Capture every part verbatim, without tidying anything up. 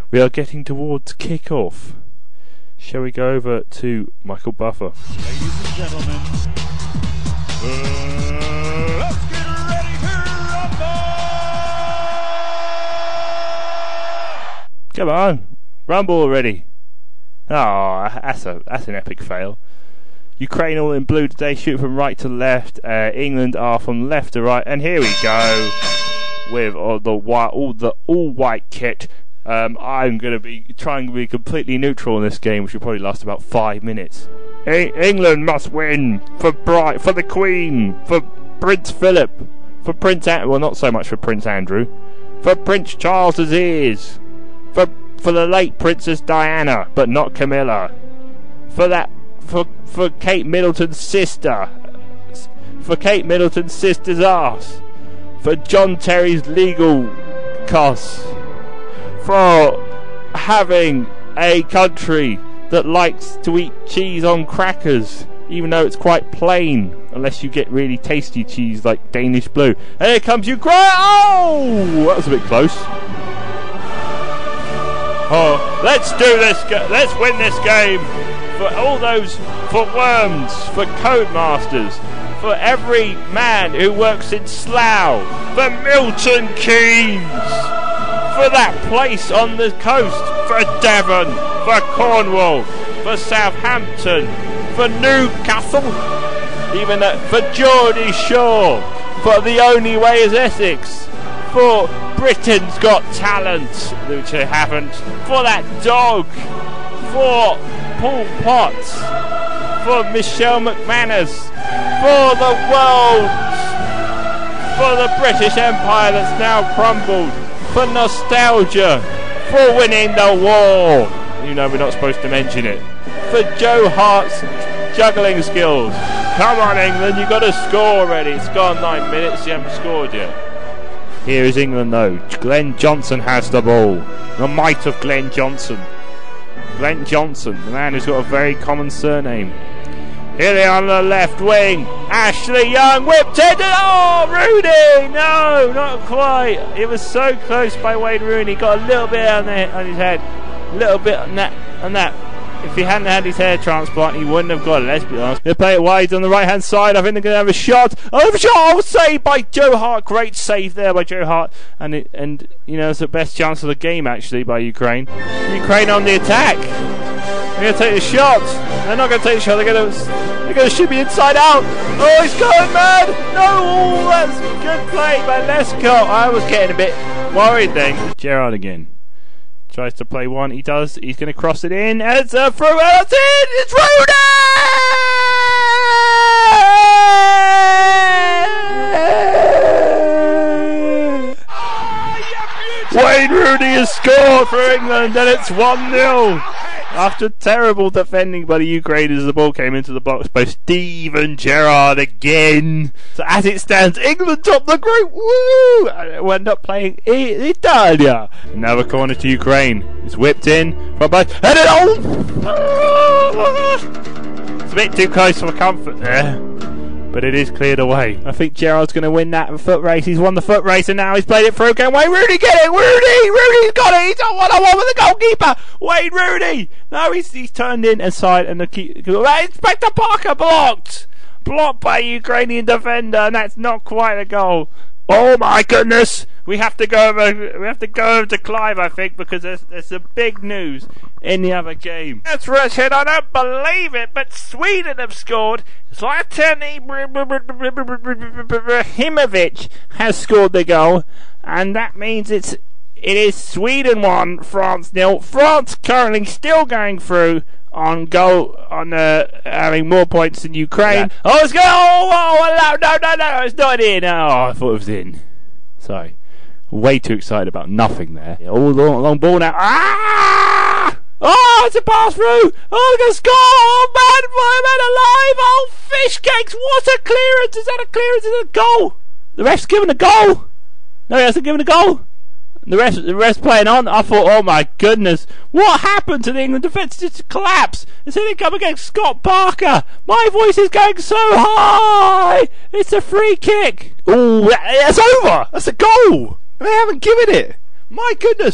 We are getting towards kick-off. Shall we go over to Michael Buffer? Ladies and gentlemen, uh, let's get ready to rumble! Come on, rumble already. Oh, that's a that's an epic fail. Ukraine all in blue today, shoot from right to left. Uh, England are from left to right, and here we go with all the white, all the all white kit. Um, I'm going to be trying to be completely neutral in this game, which will probably last about five minutes. E- England must win for Bright, for the Queen, for Prince Philip, for Prince An- well, not so much for Prince Andrew, for Prince Charles's ears, for for the late Princess Diana, but not Camilla, for that for for Kate Middleton's sister, for Kate Middleton's sister's ass, for John Terry's legal costs. For having a country that likes to eat cheese on crackers, even though it's quite plain, unless you get really tasty cheese like Danish Blue. And here comes Ukraine! Oh, that was a bit close. Oh, let's do this. Go- let's win this game for all those, for Worms, for Codemasters, for every man who works in Slough, for Milton Keynes. For that place on the coast, for Devon, for Cornwall, for Southampton, for Newcastle, even that, for Geordie Shore, for The Only Way is Essex, for Britain's Got Talent, which they haven't, for that dog, for Paul Potts, for Michelle McManus, for the world, for the British Empire that's now crumbled, for nostalgia, for winning the war. You know we're not supposed to mention it. For Joe Hart's juggling skills. Come on England, you've got to score already. It's gone nine minutes, you haven't scored yet. Here is England though. Glenn Johnson has the ball. The might of Glenn Johnson. Glenn Johnson, the man who's got a very common surname. Here they are on the left wing. Ashley Young whipped it. Oh, Rooney! No, not quite. It was so close by Wayne Rooney. Got a little bit on, the, on his head. A little bit on that. On that. If he hadn't had his hair transplant, he wouldn't have got it. Let's be honest. They play it wide on the right hand side. I think they're going to have a shot. Oh, a shot! Oh, saved by Joe Hart. Great save there by Joe Hart. And it, and you know it's the best chance of the game actually by Ukraine. Ukraine on the attack. They're going to take the shot. They're not going to take the shot. They're going to they're going to shoot me inside out. Oh, he's going mad. No, oh, that's good play by Lescott. I was getting a bit worried then. Gerrard again. Tries to play one. He does. He's going to cross it in. It's a throw. It's in. It's Rooney! Wayne Rooney has scored for England, and it's one nil. After terrible defending by the Ukraine as the ball came into the box by Steven Gerrard again. So as it stands, England top the group. Woo! And we end up playing I- Italia. Another corner to Ukraine. It's whipped in from both. And it oh! It's a bit too close for comfort there. But it is cleared away. I think Gerrard's going to win that foot race. He's won the foot race and now he's played it through. Can Wayne Rooney get it? Rooney! Rooney's got it! He's on one on one with the goalkeeper! Wayne Rooney! No, he's, he's turned in inside and the keeper. Inspector Parker blocked! Blocked by a Ukrainian defender, and that's not quite a goal. Oh my goodness! We have to go over. We have to go over to Clive, I think, because there's, there's some big news in the other game. That's Richard. I don't believe it, but Sweden have scored. Zlatan Ibrahimovic has scored the goal, and that means it's it is Sweden one, France nil. France currently still going through on goal on uh, having more points than Ukraine. Yeah. Oh, it's going! Oh, oh, no, no, no, no! It's not in. Oh, I thought it was in. Sorry. Way too excited about nothing there. Yeah, all long, long ball now. Ah! Oh, it's a pass through. Oh, they're going to score. Oh, man, man alive. Oh, fish cakes. What a clearance. Is that a clearance? Is it a goal? The ref's given a goal. No, he hasn't given a goal. The rest, the rest playing on. I thought, oh my goodness, what happened to the England defence? Just collapse. And so they come against Scott Parker. My voice is going so high. It's a free kick. Oh, that's over. That's a goal. They haven't given it. My goodness.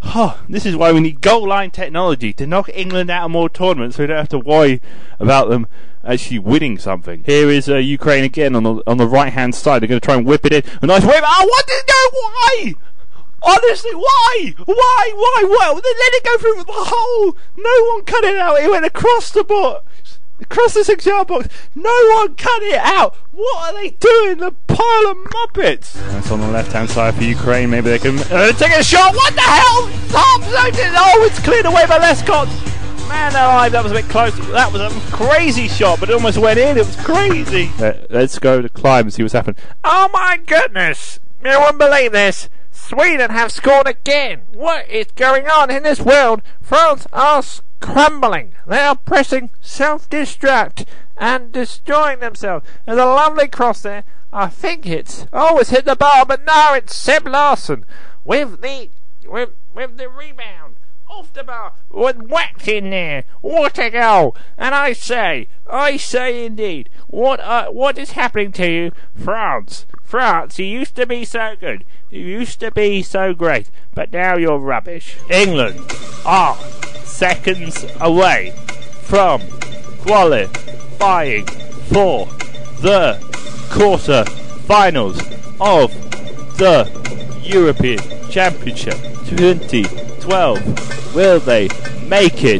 Oh, this is why we need goal line technology to knock England out of more tournaments so we don't have to worry about them actually winning something. Here is uh, Ukraine again on the on the right hand side. They're going to try and whip it in. A nice whip. Oh, what did it go? Why? Honestly, why? Why? Why? Why? They let it go through the hole. No one cut it out. It went across the box. Across the six-yard box. No one cut it out. What are they doing? The pile of muppets. That's on the left-hand side for Ukraine. Maybe they can uh, take a shot. What the hell? Oh, it's cleared away by Lescott. Man alive, that was a bit close. That was a crazy shot, but it almost went in. It was crazy. Uh, let's go to Clive and see what's happened. Oh my goodness! You won't believe this. Sweden have scored again. What is going on in this world? France are crumbling. They are pressing self-destruct and destroying themselves. There's a lovely cross there. I think it's oh, it's hit the bar, but no, it's Seb Larsson with the with with the rebound off the bar with whacked in there. What a goal! And I say, I say indeed, what uh, what is happening to you, France? France, you used to be so good. You used to be so great, but now you're rubbish. England are seconds away from qualifying for the quarter-finals of the European Championship twenty twelve. Will they make it?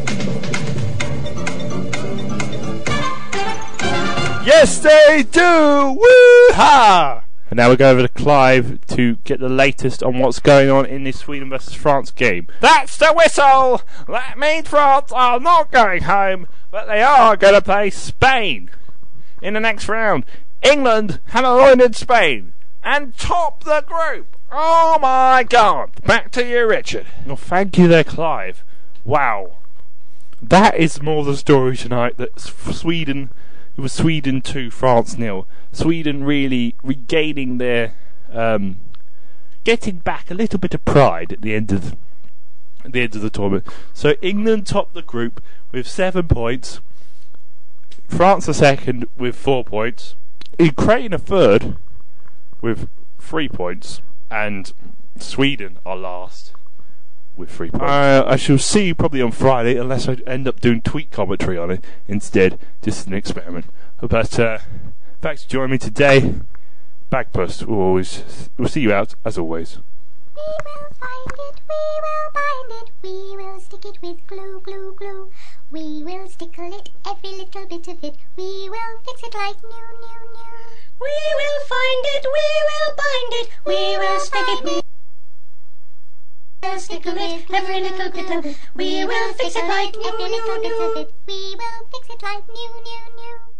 Yes, they do! Woo-ha! And now we go over to Clive to get the latest on what's going on in this Sweden versus France game. That's the whistle! That means France are not going home, but they are going to play Spain in the next round. England have avoided Spain and top the group. Oh my God! Back to you, Richard. Well, thank you there, Clive. Wow. That is more the story tonight, that Sweden... It was Sweden two, France nil. Sweden really regaining their, um, getting back a little bit of pride at the end of at the end of the tournament. So England topped the group with seven points. France are second with four points. Ukraine are third with three points, and Sweden are last with three points. Uh, I shall see you probably on Friday, unless I end up doing tweet commentary on it instead, just an experiment. But uh, thanks for joining me today. Bagpuss will always we'll see you out as always. We will find it, we will bind it, we will stick it with glue, glue, glue. We will stickle it, every little bit of it. We will fix it like new, new, new. We will find it, we will bind it, we will stick it with We'll stickle it, every little bit of it. We will fix it like new, new, new. We will fix it like new, new, new.